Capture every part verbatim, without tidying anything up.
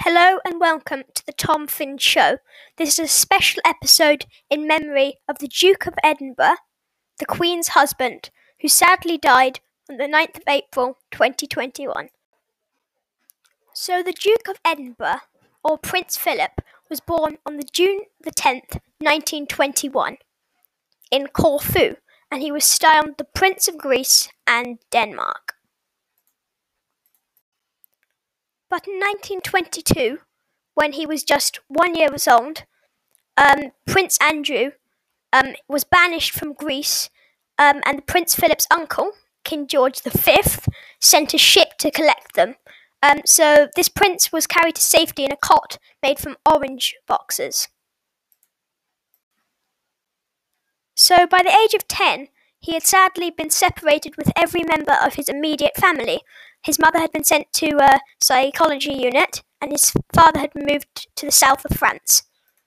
Hello and welcome to the Tom Finn Show. This is a special episode in memory of the Duke of Edinburgh, the Queen's husband, who sadly died on the ninth of April twenty twenty-one. So the Duke of Edinburgh, or Prince Philip, was born on the June the tenth, nineteen twenty-one, in Corfu, and he was styled the Prince of Greece and Denmark. But in nineteen twenty-two, when he was just one year old, um, Prince Andrew um, was banished from Greece, um, and Prince Philip's uncle, King George the Fifth, sent a ship to collect them. Um, so this prince was carried to safety in a cot made from orange boxes. So by the age of ten, he had sadly been separated with every member of his immediate family. His mother had been sent to a psychology unit, and his father had moved to the south of France.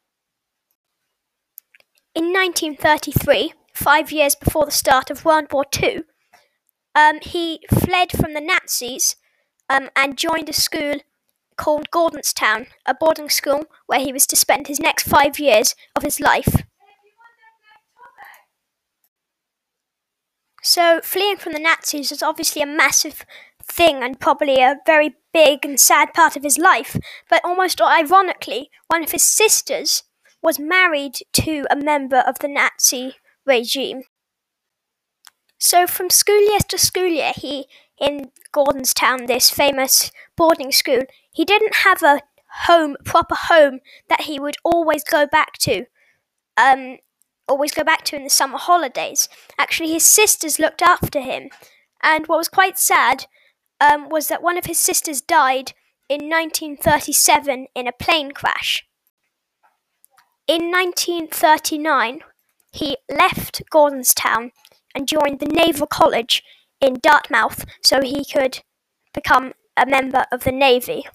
In nineteen thirty-three, five years before the start of World War Two, um, he fled from the Nazis um, and joined a school called Gordonstown, a boarding school where he was to spend his next five years of his life. So fleeing from the Nazis was obviously a massive thing and probably a very big and sad part of his life, but almost ironically, one of his sisters was married to a member of the Nazi regime. So from school year to school year, he, in Gordonstown, this famous boarding school, he didn't have a home, proper home that he would always go back to. Um, always go back to in the summer holidays. Actually, his sisters looked after him, and what was quite sad um, was that one of his sisters died in nineteen thirty-seven in a plane crash. In nineteen thirty-nine, he left Gordonstown and joined the Naval College in Dartmouth so he could become a member of the Navy.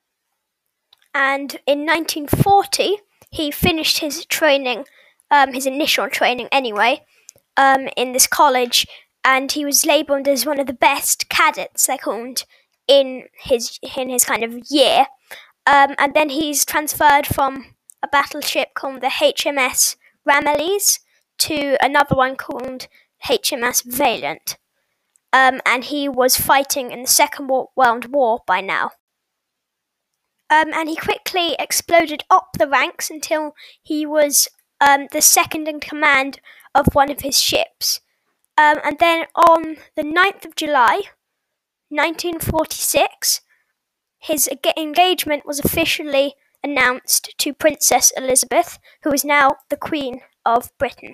And in nineteen forty, he finished his training Um, his initial training anyway, um, in this college, and he was labelled as one of the best cadets, they're called, in his in his kind of year. Um, and then he's transferred from a battleship called the H M S Ramillies to another one called H M S Valiant. Um, and he was fighting in the Second World War by now. Um, and he quickly exploded up the ranks until he was Um, the second in command of one of his ships. Um, and then on the ninth of July, nineteen forty-six, his engagement was officially announced to Princess Elizabeth, who is now the Queen of Britain.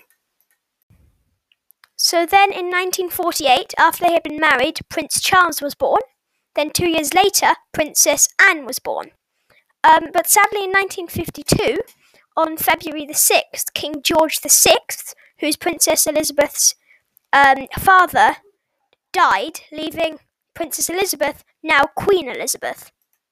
So then in nineteen forty-eight, after they had been married, Prince Charles was born. Then two years later, Princess Anne was born. Um, but sadly in nineteen fifty-two, on February the sixth, King George the Sixth, who's Princess Elizabeth's um, father, died, leaving Princess Elizabeth, now Queen Elizabeth.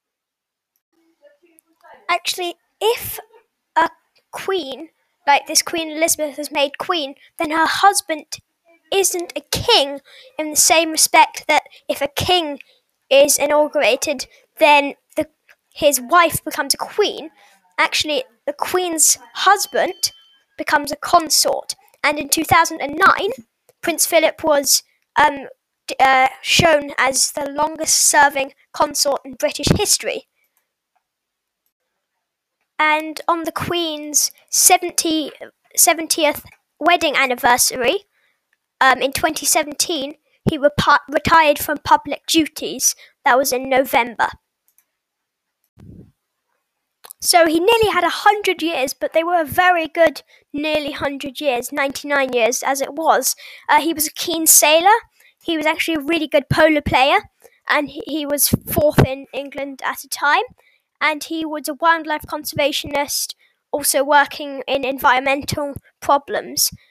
Actually, if a queen, like this Queen Elizabeth is made queen, then her husband isn't a king in the same respect that if a king is inaugurated, then the, his wife becomes a queen. Actually, the Queen's husband becomes a consort, and in two thousand nine, Prince Philip was um, d- uh, shown as the longest-serving consort in British history. And on the Queen's seventieth wedding anniversary, um, in twenty seventeen, he rep- retired from public duties. That was in November. So he nearly had a hundred years, but they were a very good nearly hundred years, ninety-nine years as it was. Uh, he was a keen sailor. He was actually a really good polo player, and he, he was fourth in England at a time. And he was a wildlife conservationist, also working in environmental problems.